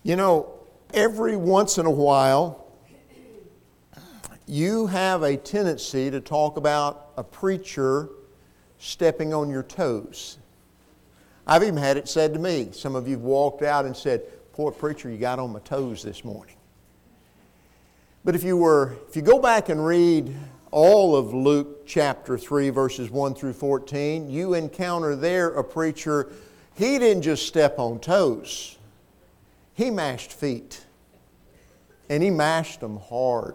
You know, every once in a while, you have a tendency to talk about a preacher stepping on your toes. I've even had it said to me. Some of you have walked out and said, "Poor preacher, you got on my toes this morning." But if you go back and read all of Luke chapter 3, verses 1 through 14, you encounter there a preacher, he didn't just step on toes. He mashed feet. And he mashed them hard.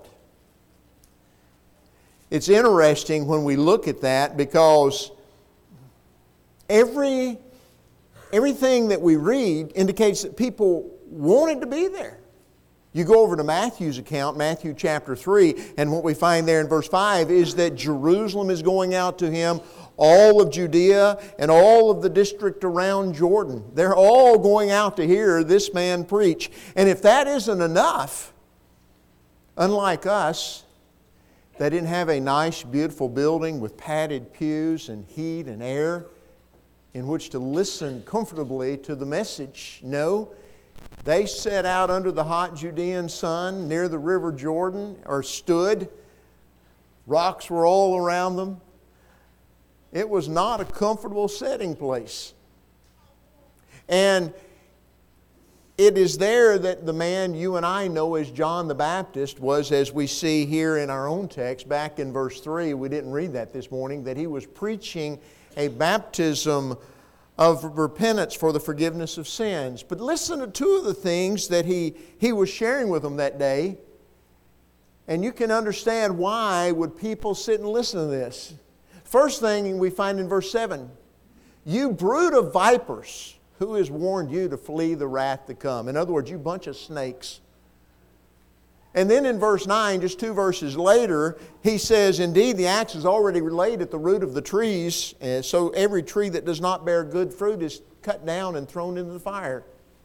It's interesting when we look at that because everything that we read indicates that people wanted to be there. You go over to Matthew's account, Matthew chapter 3, and what we find there in verse 5 is that Jerusalem is going out to him, all of Judea and all of the district around Jordan. They're all going out to hear this man preach. And if that isn't enough, unlike us, they didn't have a nice, beautiful building with padded pews and heat and air in which to listen comfortably to the message. No, they sat out under the hot Judean sun near the river Jordan, or stood. Rocks were all around them. It was not a comfortable setting place. And it is there that the man you and I know as John the Baptist was, as we see here in our own text, back in verse 3, we didn't read that this morning, that he was preaching a baptism of repentance for the forgiveness of sins. But listen to two of the things that he was sharing with them that day, and you can understand why would people sit and listen to this. First thing we find in verse 7, "You brood of vipers, who has warned you to flee the wrath to come?" In other words, you bunch of snakes. And then in verse 9, just two verses later, he says, "Indeed, the axe is already laid at the root of the trees, and so every tree that does not bear good fruit is cut down and thrown into the fire."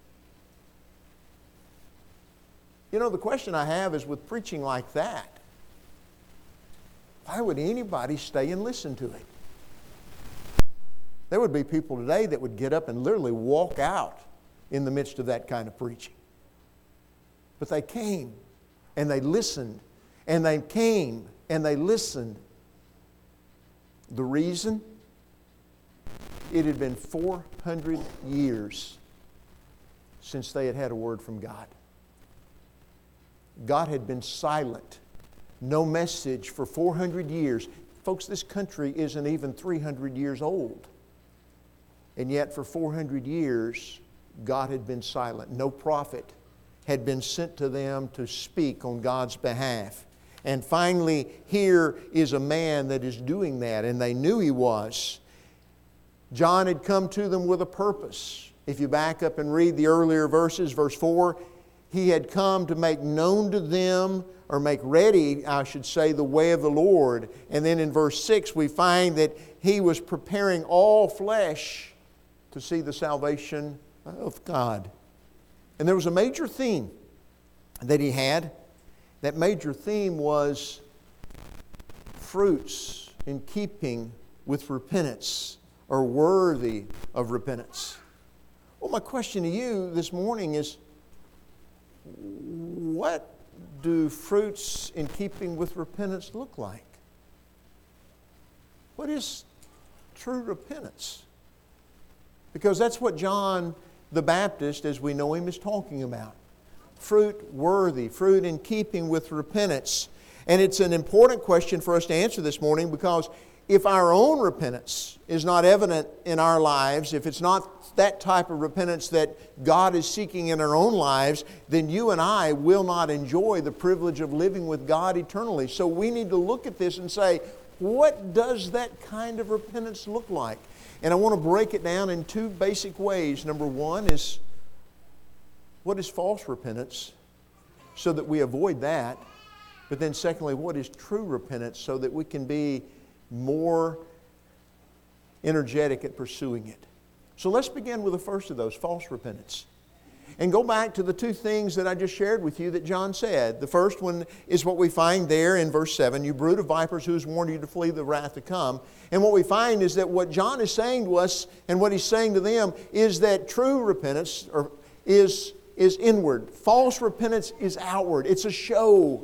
You know, the question I have is, with preaching like that, why would anybody stay and listen to it? There would be people today that would get up and literally walk out in the midst of that kind of preaching. But they came and they listened, and they came and they listened. The reason? It had been 400 years since they had had a word from God. God had been silent. No message for 400 years. Folks, this country isn't even 300 years old. And yet for 400 years, God had been silent. No prophet had been sent to them to speak on God's behalf. And finally, here is a man that is doing that, and they knew he was. John had come to them with a purpose. If you back up and read the earlier verses, verse 4, he had come to make known to them, or make ready, I should say, the way of the Lord. And then in verse 6, we find that he was preparing all flesh to see the salvation of God. And there was a major theme that he had. That major theme was fruits in keeping with repentance, or worthy of repentance. Well, my question to you this morning is, what do fruits in keeping with repentance look like? What is true repentance? Because that's what John the Baptist, as we know him, is talking about. Fruit worthy, fruit in keeping with repentance. And it's an important question for us to answer this morning, because if our own repentance is not evident in our lives, if it's not that type of repentance that God is seeking in our own lives, then you and I will not enjoy the privilege of living with God eternally. So we need to look at this and say, what does that kind of repentance look like? And I want to break it down in two basic ways. Number one is, what is false repentance, so that we avoid that? But then secondly, what is true repentance, so that we can be more energetic at pursuing it? So let's begin with the first of those, false repentance. And go back to the two things that I just shared with you that John said. The first one is what we find there in verse 7. "You brood of vipers, who has warned you to flee the wrath to come." And what we find is that what John is saying to us, and what he's saying to them, is that true repentance is is inward. False repentance is outward. It's a show.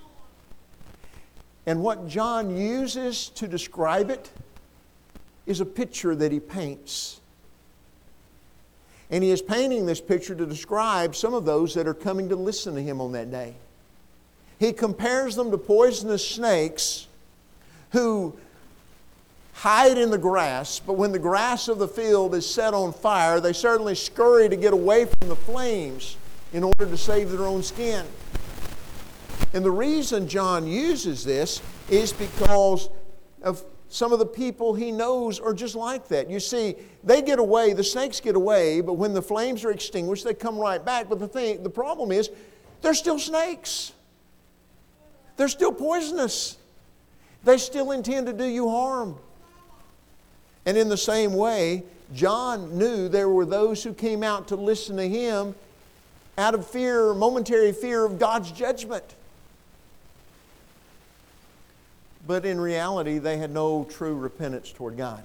And what John uses to describe it is a picture that he paints. And he is painting this picture to describe some of those that are coming to listen to him on that day. He compares them to poisonous snakes who hide in the grass, but when the grass of the field is set on fire, they certainly scurry to get away from the flames in order to save their own skin. And the reason John uses this is because of some of the people he knows are just like that. You see, they get away, the snakes get away, but when the flames are extinguished, they come right back. But the problem is, they're still snakes. They're still poisonous. They still intend to do you harm. And in the same way, John knew there were those who came out to listen to him out of fear, momentary fear of God's judgment. But in reality, they had no true repentance toward God.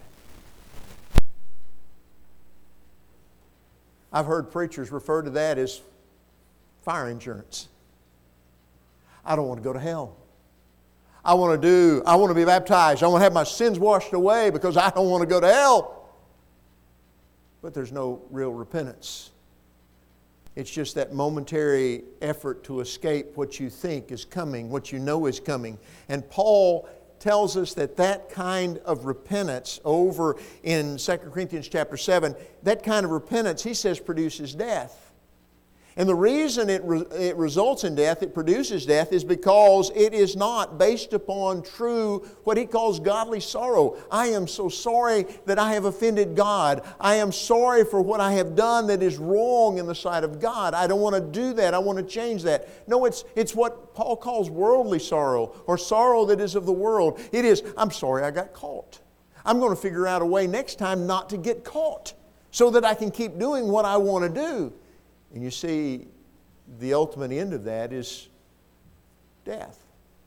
I've heard preachers refer to that as fire insurance. I don't want to go to hell. I want to be baptized. I want to have my sins washed away because I don't want to go to hell. But there's no real repentance. It's just that momentary effort to escape what you think is coming, what you know is coming. And Paul tells us that that kind of repentance over in 2 Corinthians chapter 7, that kind of repentance, he says, produces death. And the reason it results in death, it produces death, is because it is not based upon true, what he calls godly sorrow. I am so sorry that I have offended God. I am sorry for what I have done that is wrong in the sight of God. I don't want to do that. I want to change that. No, it's what Paul calls worldly sorrow, or sorrow that is of the world. It is, I'm sorry I got caught. I'm going to figure out a way next time not to get caught so that I can keep doing what I want to do. And you see, the ultimate end of that is death.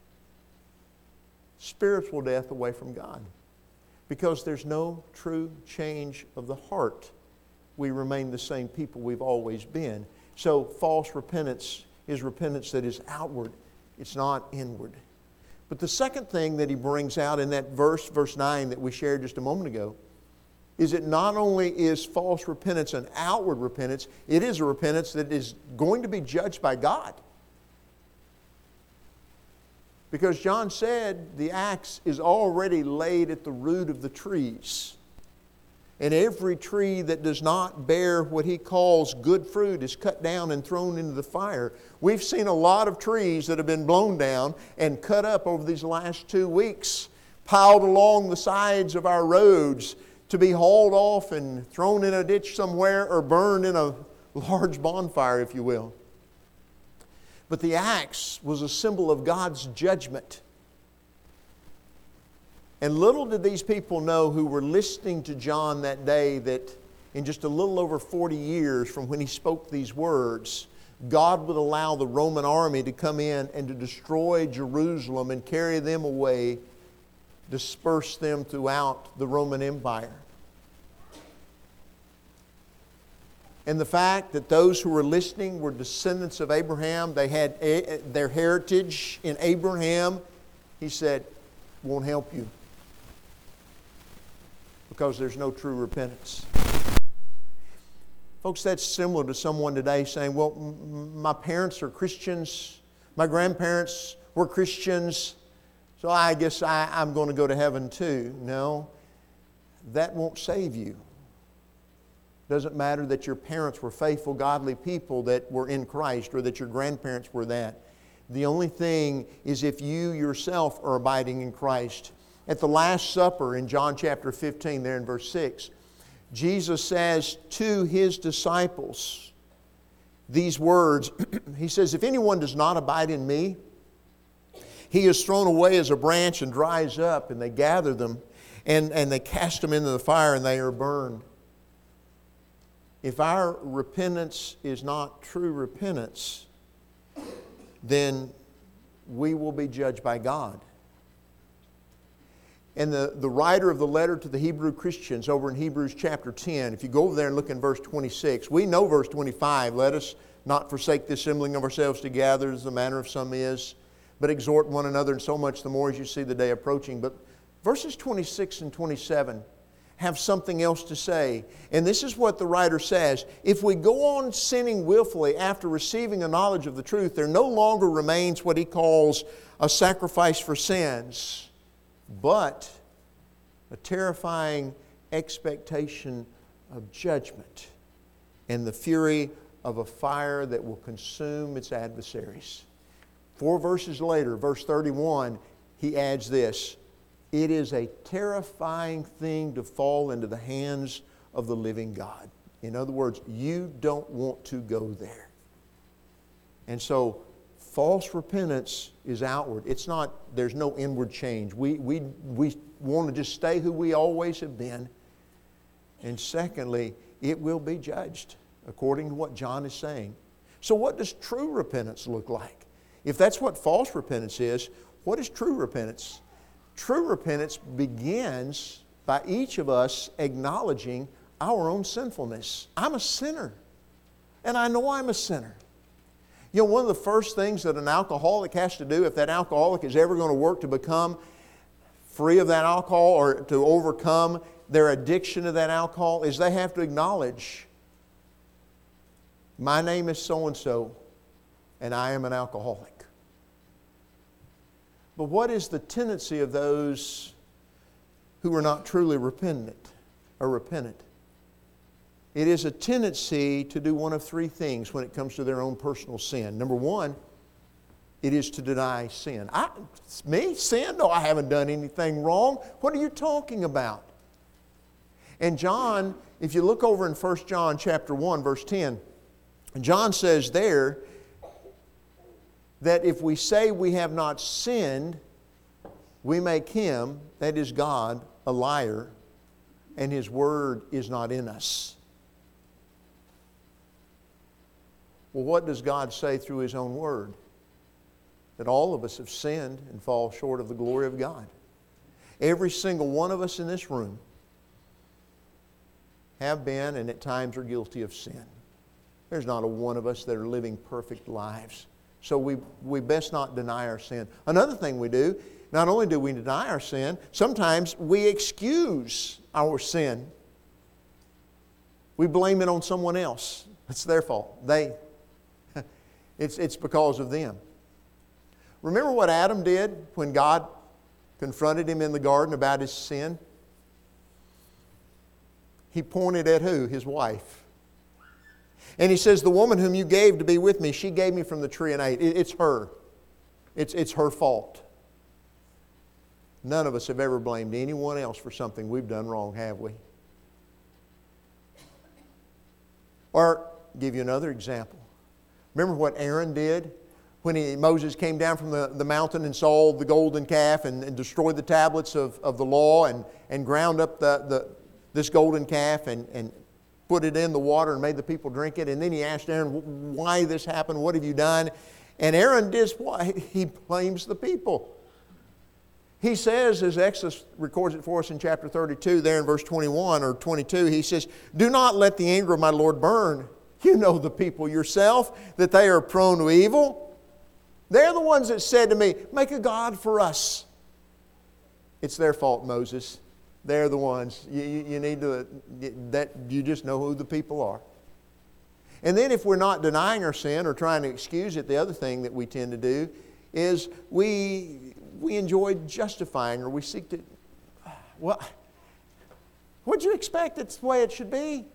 Spiritual death away from God. Because there's no true change of the heart. We remain the same people we've always been. So false repentance is repentance that is outward. It's not inward. But the second thing that he brings out in that verse 9 that we shared just a moment ago, is that not only is false repentance an outward repentance, it is a repentance that is going to be judged by God. Because John said the axe is already laid at the root of the trees. And every tree that does not bear what he calls good fruit is cut down and thrown into the fire. We've seen a lot of trees that have been blown down and cut up over these last 2 weeks, piled along the sides of our roads, to be hauled off and thrown in a ditch somewhere or burned in a large bonfire, if you will. But the axe was a symbol of God's judgment. And little did these people know who were listening to John that day that in just a little over 40 years from when he spoke these words, God would allow the Roman army to come in and to destroy Jerusalem and carry them away, disperse them throughout the Roman Empire. And the fact that those who were listening were descendants of Abraham, they had their heritage in Abraham, he said, won't help you. Because there's no true repentance. Folks, that's similar to someone today saying, well, my parents are Christians, my grandparents were Christians, so I guess I'm going to go to heaven too. No, that won't save you. Doesn't matter that your parents were faithful, godly people that were in Christ or that your grandparents were that. The only thing is if you yourself are abiding in Christ. At the Last Supper in John chapter 15, there in verse 6, Jesus says to His disciples these words. He says, if anyone does not abide in me, he is thrown away as a branch and dries up, and they gather them and they cast them into the fire and they are burned. If our repentance is not true repentance, then we will be judged by God. And the writer of the letter to the Hebrew Christians over in Hebrews chapter 10, if you go over there and look in verse 26, we know verse 25, let us not forsake the assembling of ourselves together as the manner of some is, but exhort one another, and so much the more as you see the day approaching. But verses 26 and 27 have something else to say. And this is what the writer says. If we go on sinning willfully after receiving a knowledge of the truth, there no longer remains what he calls a sacrifice for sins, but a terrifying expectation of judgment and the fury of a fire that will consume its adversaries. 4 verses later, verse 31, he adds this: it is a terrifying thing to fall into the hands of the living God. In other words, you don't want to go there. And so, false repentance is outward. It's not, there's no inward change. We want to just stay who we always have been. And secondly, it will be judged according to what John is saying. So what does true repentance look like? If that's what false repentance is, what is true repentance? True repentance begins by each of us acknowledging our own sinfulness. I'm a sinner, and I know I'm a sinner. You know, one of the first things that an alcoholic has to do, if that alcoholic is ever going to work to become free of that alcohol or to overcome their addiction to that alcohol, is they have to acknowledge, my name is so-and-so, and I am an alcoholic. But what is the tendency of those who are not truly repentant? It is a tendency to do one of 3 things when it comes to their own personal sin. Number 1, it is to deny sin. Sin? No, I haven't done anything wrong. What are you talking about? And John, if you look over in 1 John chapter 1, verse 10, John says there that if we say we have not sinned, we make Him, that is God, a liar, and His Word is not in us. Well, what does God say through His own Word? That all of us have sinned and fall short of the glory of God. Every single one of us in this room have been and at times are guilty of sin. There's not a one of us that are living perfect lives. So we best not deny our sin. Another thing we do, not only do we deny our sin, sometimes we excuse our sin. We blame it on someone else. It's their fault. It's because of them. Remember what Adam did when God confronted him in the garden about his sin? He pointed at who? His wife. And he says, the woman whom you gave to be with me, she gave me from the tree and ate. It's her. It's her fault. None of us have ever blamed anyone else for something we've done wrong, have we? Or, give you another example. Remember what Aaron did when Moses came down from the mountain and saw the golden calf and destroyed the tablets of the law and ground up this golden calf and put it in the water and made the people drink it. And then he asked Aaron, why this happened? What have you done? And Aaron did what? He blames the people. He says, as Exodus records it for us in chapter 32, there in verse 21 or 22, he says, do not let the anger of my Lord burn. You know the people yourself, that they are prone to evil. They're the ones that said to me, make a God for us. It's their fault, Moses. They're the ones. You need to, you just know who the people are. And then if we're not denying our sin or trying to excuse it, the other thing that we tend to do is we enjoy justifying, or we seek to, well, what'd you expect? It's the way it should be.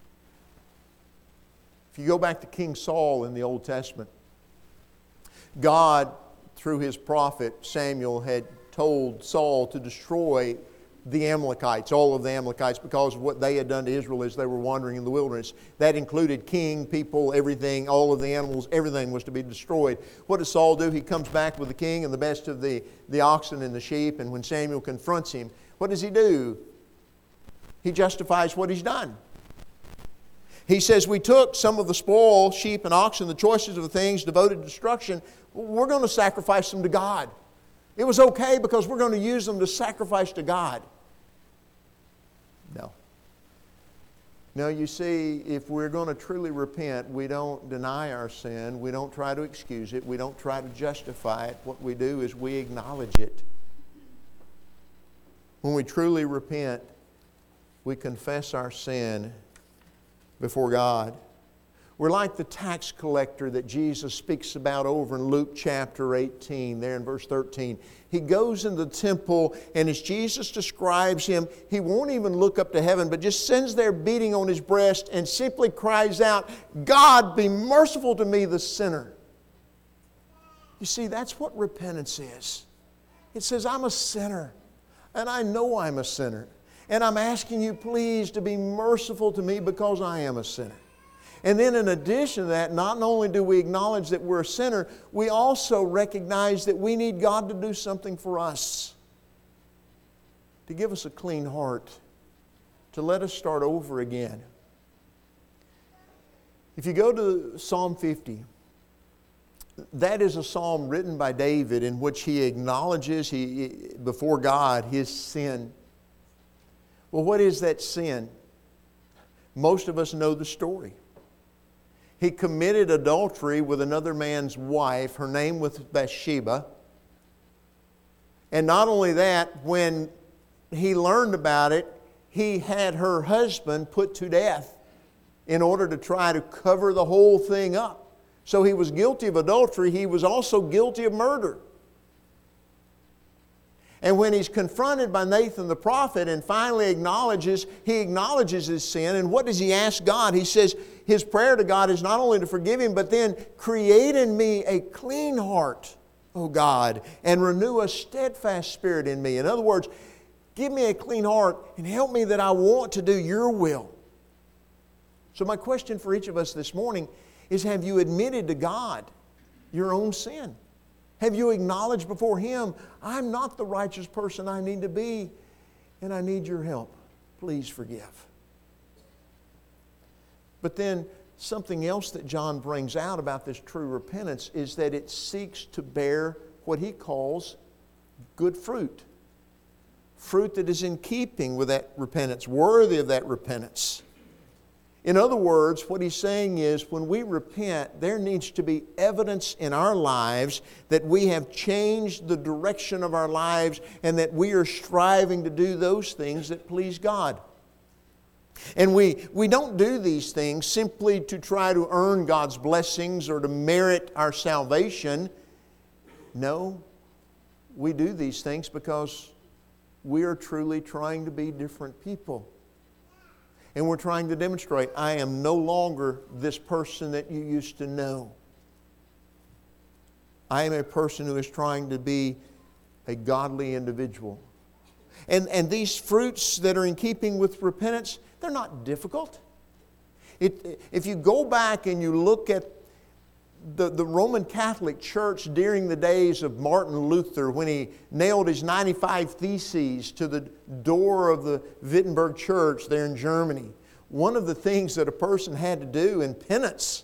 If you go back to King Saul in the Old Testament, God, through his prophet Samuel, had told Saul to destroy the Amalekites, all of the Amalekites, because of what they had done to Israel as they were wandering in the wilderness. That included king, people, everything, all of the animals, everything was to be destroyed. What does Saul do? He comes back with the king and the best of the oxen and the sheep, and when Samuel confronts him, what does he do? He justifies what he's done. He says, we took some of the spoil, sheep and oxen, the choicest of the things devoted to destruction. We're going to sacrifice them to God. It was okay because we're going to use them to sacrifice to God. No. No, you see, if we're going to truly repent, we don't deny our sin. We don't try to excuse it. We don't try to justify it. What we do is we acknowledge it. When we truly repent, we confess our sin before God. We're like the tax collector that Jesus speaks about over in Luke chapter 18, there in verse 13. He goes into the temple, and as Jesus describes him, he won't even look up to heaven, but just sits there beating on his breast and simply cries out, "God, be merciful to me, the sinner." You see, that's what repentance is. It says, I'm a sinner, and I know I'm a sinner, and I'm asking you, please, to be merciful to me because I am a sinner. And then in addition to that, not only do we acknowledge that we're a sinner, we also recognize that we need God to do something for us. To give us a clean heart. To let us start over again. If you go to Psalm 50, that is a psalm written by David in which he acknowledges before God his sin. Well, what is that sin? Most of us know the story. He committed adultery with another man's wife. Her name was Bathsheba. And not only that, when he learned about it, he had her husband put to death in order to try to cover the whole thing up. So he was guilty of adultery. He was also guilty of murder. And when he's confronted by Nathan the prophet and finally acknowledges his sin, and what does he ask God? He says his prayer to God is not only to forgive him, but then create in me a clean heart, O God, and renew a steadfast spirit in me. In other words, give me a clean heart and help me that I want to do your will. So my question for each of us this morning is, have you admitted to God your own sin? Have you acknowledged before Him, I'm not the righteous person I need to be, and I need your help. Please forgive. But then something else that John brings out about this true repentance is that it seeks to bear what he calls good fruit. Fruit that is in keeping with that repentance, worthy of that repentance. In other words, what he's saying is when we repent, there needs to be evidence in our lives that we have changed the direction of our lives and that we are striving to do those things that please God. And we don't do these things simply to try to earn God's blessings or to merit our salvation. No, we do these things because we are truly trying to be different people. And we're trying to demonstrate, I am no longer this person that you used to know. I am a person who is trying to be a godly individual. And these fruits that are in keeping with repentance, they're not difficult. If you go back and you look at the Roman Catholic Church during the days of Martin Luther, when he nailed his 95 Theses to the door of the Wittenberg Church there in Germany, one of the things that a person had to do in penance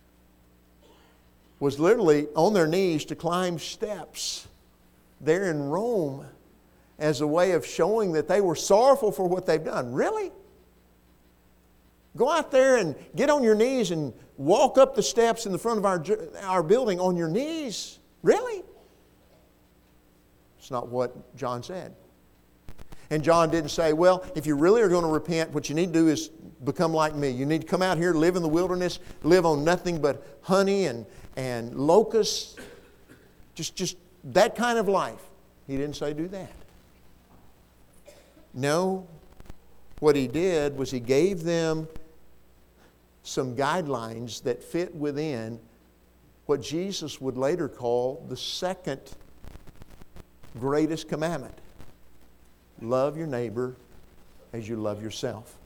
was literally on their knees to climb steps there in Rome as a way of showing that they were sorrowful for what they've done. Really? Go out there and get on your knees and walk up the steps in the front of our building on your knees. Really? It's not what John said. And John didn't say, well, if you really are going to repent, what you need to do is become like me. You need to come out here, live in the wilderness, live on nothing but honey and locusts. Just that kind of life. He didn't say do that. No. What he did was he gave them some guidelines that fit within what Jesus would later call the second greatest commandment. Love your neighbor as you love yourself.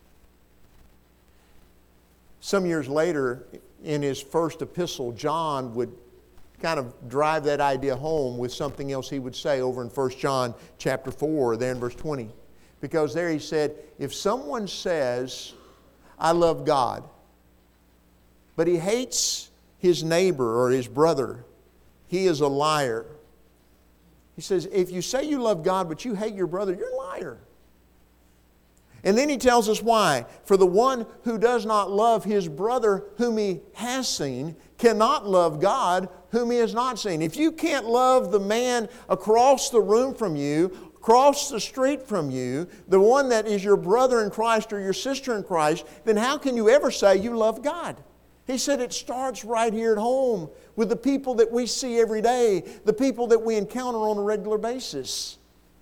Some years later, in his first epistle, John would kind of drive that idea home with something else he would say over in 1 John chapter 4, there in verse 20. Because there he said, if someone says, I love God, but he hates his neighbor or his brother, he is a liar. He says, if you say you love God, but you hate your brother, you're a liar. And then he tells us why. For the one who does not love his brother whom he has seen cannot love God whom he has not seen. If you can't love the man across the room from you, across the street from you, the one that is your brother in Christ or your sister in Christ, then how can you ever say you love God? He said it starts right here at home with the people that we see every day, the people that we encounter on a regular basis.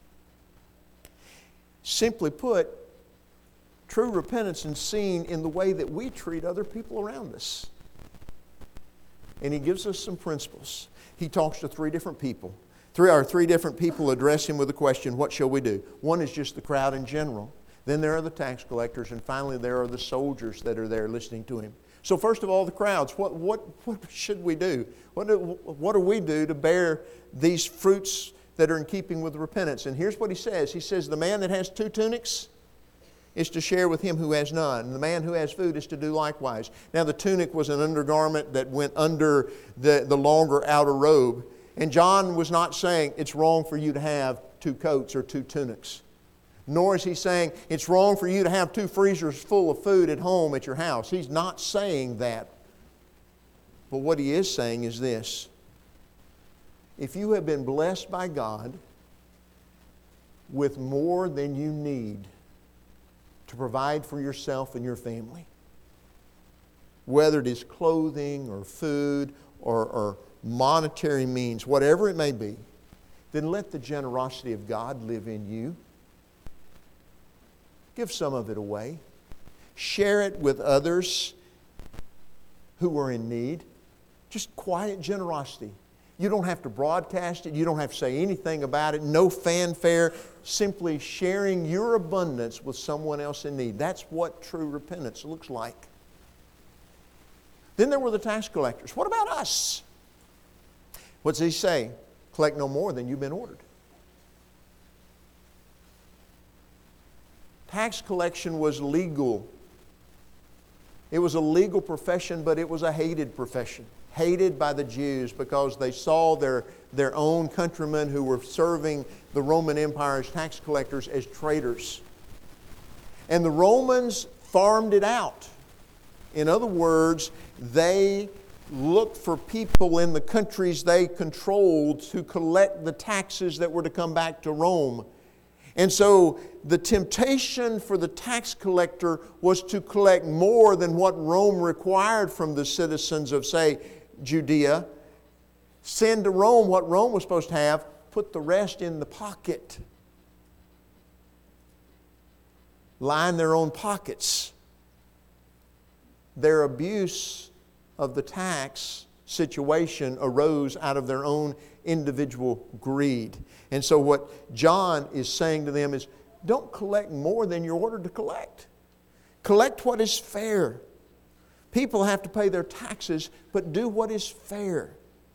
Simply put, true repentance is seen in the way that we treat other people around us. And he gives us some principles. He talks to three different people. Three different people address him with the question, what shall we do? One is just the crowd in general. Then there are the tax collectors. And finally there are the soldiers that are there listening to him. So first of all, the crowds. What should we do? What do we do to bear these fruits that are in keeping with repentance? And here's what he says. He says, the man that has 2 tunics is to share with him who has none. And the man who has food is to do likewise. Now the tunic was an undergarment that went under the longer outer robe. And John was not saying it's wrong for you to have 2 coats or 2 tunics. Nor is he saying it's wrong for you to have 2 freezers full of food at home at your house. He's not saying that. But what he is saying is this. If you have been blessed by God with more than you need to provide for yourself and your family, whether it is clothing or food or monetary means, whatever it may be, then let the generosity of God live in you. Give some of it away. Share it with others who are in need. Just quiet generosity. You don't have to broadcast it. You don't have to say anything about it. No fanfare. Simply sharing your abundance with someone else in need. That's what true repentance looks like. Then there were the tax collectors. What about us? What does he say? Collect no more than you've been ordered. Tax collection was legal. It was a legal profession, but it was a hated profession. Hated by the Jews because they saw their own countrymen who were serving the Roman Empire as tax collectors as traitors. And the Romans farmed it out. In other words, they looked for people in the countries they controlled to collect the taxes that were to come back to Rome. And so the temptation for the tax collector was to collect more than what Rome required from the citizens of, say, Judea. Send to Rome what Rome was supposed to have, put the rest in the pocket. Line their own pockets. Their abuse of the tax situation arose out of their own individual greed. And so what John is saying to them is, don't collect more than you're ordered to collect. Collect what is fair. People have to pay their taxes, but do what is fair.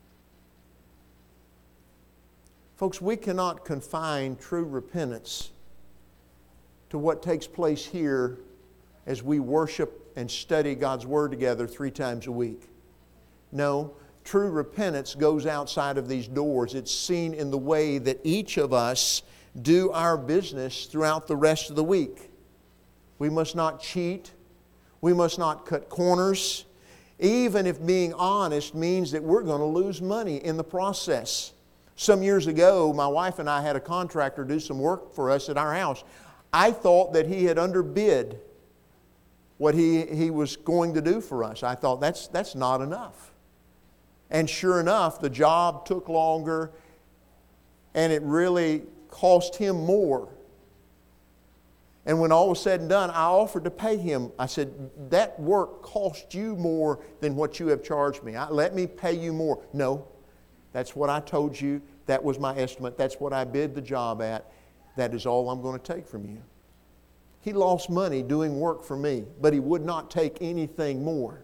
Folks, we cannot confine true repentance to what takes place here as we worship and study God's Word together 3 times a week. No, true repentance goes outside of these doors. It's seen in the way that each of us do our business throughout the rest of the week. We must not cheat. We must not cut corners, even if being honest means that we're going to lose money in the process. Some years ago, my wife and I had a contractor do some work for us at our house. I thought that he had underbid what he was going to do for us. I thought that's not enough. And sure enough, the job took longer and it really cost him more. And when all was said and done, I offered to pay him. I said, that work cost you more than what you have charged me. Let me pay you more. No, that's what I told you. That was my estimate. That's what I bid the job at. That is all I'm going to take from you. He lost money doing work for me, but he would not take anything more.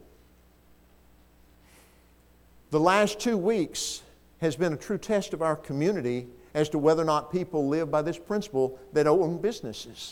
The last 2 weeks has been a true test of our community as to whether or not people live by this principle that own businesses.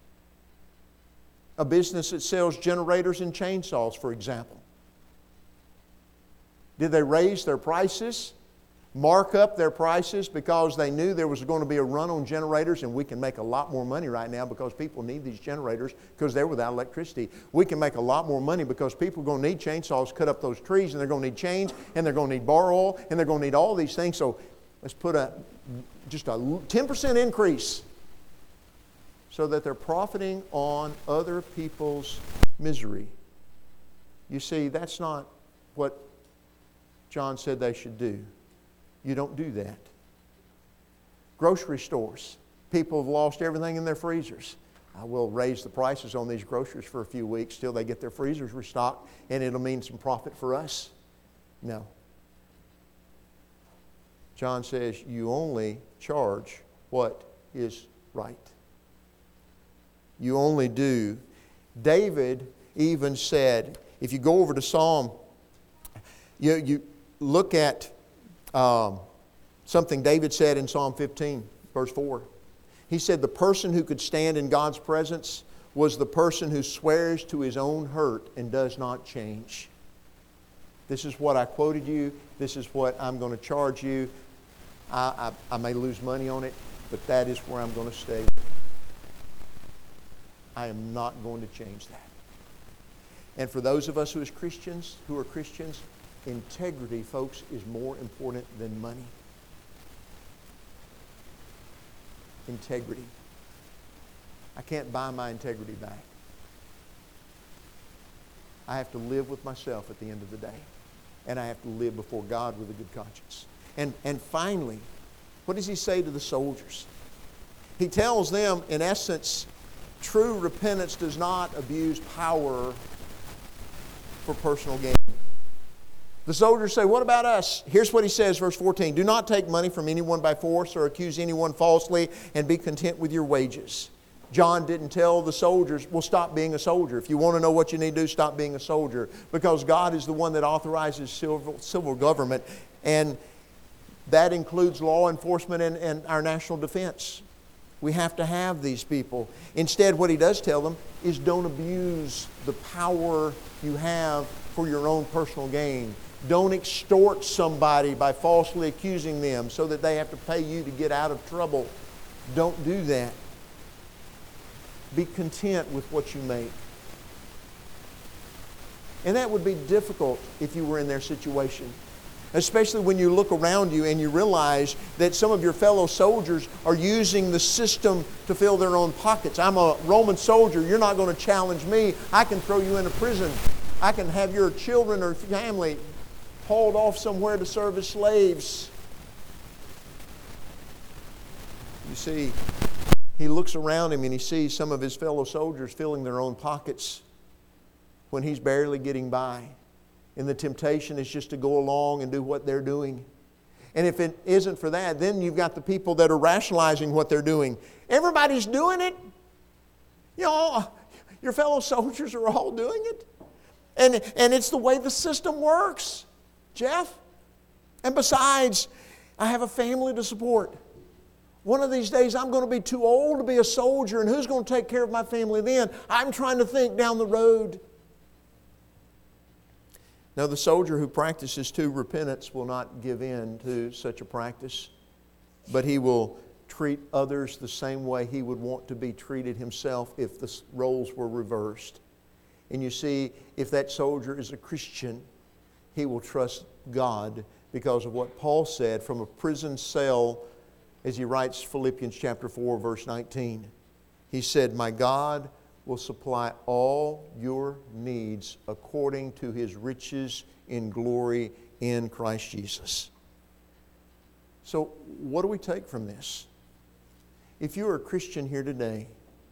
A business that sells generators and chainsaws, for example. Did they raise their prices? mark up their prices because they knew there was going to be a run on generators, and we can make a lot more money right now because people need these generators because they're without electricity. We can make a lot more money because people are going to need chainsaws to cut up those trees, and they're going to need chains, and they're going to need bar oil, and they're going to need all these things. So let's put just a 10% increase so that they're profiting on other people's misery. You see, that's not what John said they should do. You don't do that. Grocery stores. People have lost everything in their freezers. I will raise the prices on these groceries for a few weeks till they get their freezers restocked, and it'll mean some profit for us. No. John says you only charge what is right. You only do. David even said, if you go over to Psalm, you look at something David said in Psalm 15, verse 4. He said the person who could stand in God's presence was the person who swears to his own hurt and does not change. This is what I quoted you. This is what I'm going to charge you. I may lose money on it, but that is where I'm going to stay. I am not going to change that. And for those of us who are Christians, integrity, folks, is more important than money. Integrity. I can't buy my integrity back. I have to live with myself at the end of the day. And I have to live before God with a good conscience. And finally, what does he say to the soldiers? He tells them, in essence, true repentance does not abuse power for personal gain. The soldiers say, what about us? Here's what he says, verse 14. Do not take money from anyone by force or accuse anyone falsely, and be content with your wages. John didn't tell the soldiers, well, stop being a soldier. If you want to know what you need to do, stop being a soldier. Because God is the one that authorizes civil government, and that includes law enforcement and our national defense. We have to have these people. Instead, what he does tell them is don't abuse the power you have for your own personal gain. Don't extort somebody by falsely accusing them so that they have to pay you to get out of trouble. Don't do that. Be content with what you make. And that would be difficult if you were in their situation. Especially when you look around you and you realize that some of your fellow soldiers are using the system to fill their own pockets. I'm a Roman soldier. You're not going to challenge me. I can throw you into prison. I can have your children or family hauled off somewhere to serve as slaves. You see, he looks around him and he sees some of his fellow soldiers filling their own pockets when he's barely getting by. And the temptation is just to go along and do what they're doing. And if it isn't for that, then you've got the people that are rationalizing what they're doing. Everybody's doing it. You know, your fellow soldiers are all doing it. And it's the way the system works, Jeff. And besides, I have a family to support. One of these days I'm going to be too old to be a soldier, and who's going to take care of my family then? I'm trying to think down the road. Now, the soldier who practices true repentance will not give in to such a practice, but he will treat others the same way he would want to be treated himself if the roles were reversed. And you see, if that soldier is a Christian, he will trust God because of what Paul said from a prison cell as he writes Philippians chapter 4, verse 19. He said, "My God will supply all your needs according to His riches in glory in Christ Jesus." So what do we take from this? If you are a Christian here today,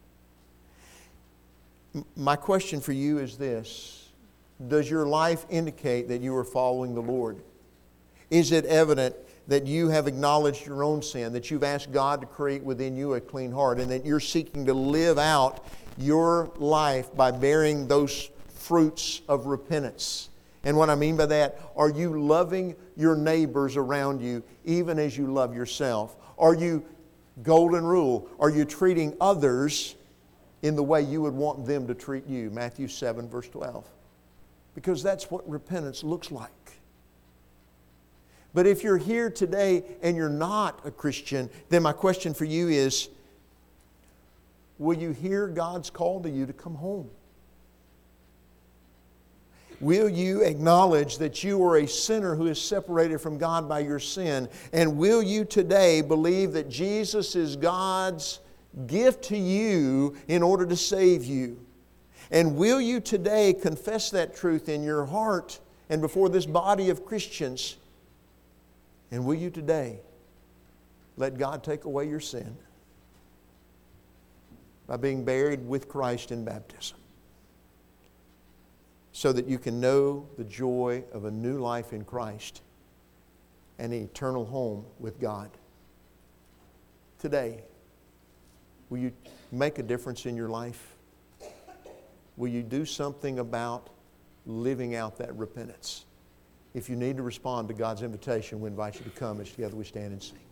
my question for you is this: does your life indicate that you are following the Lord? Is it evident that you have acknowledged your own sin, that you've asked God to create within you a clean heart, and that you're seeking to live out your life by bearing those fruits of repentance? And what I mean by that, are you loving your neighbors around you even as you love yourself? Are you, golden rule, are you treating others in the way you would want them to treat you? Matthew 7, verse 12. Because that's what repentance looks like. But if you're here today and you're not a Christian, then my question for you is, will you hear God's call to you to come home? Will you acknowledge that you are a sinner who is separated from God by your sin? And will you today believe that Jesus is God's gift to you in order to save you? And will you today confess that truth in your heart and before this body of Christians? And will you today let God take away your sin by being buried with Christ in baptism, so that you can know the joy of a new life in Christ and an eternal home with God? Today, will you make a difference in your life? Will you do something about living out that repentance? If you need to respond to God's invitation, we invite you to come as together we stand and sing.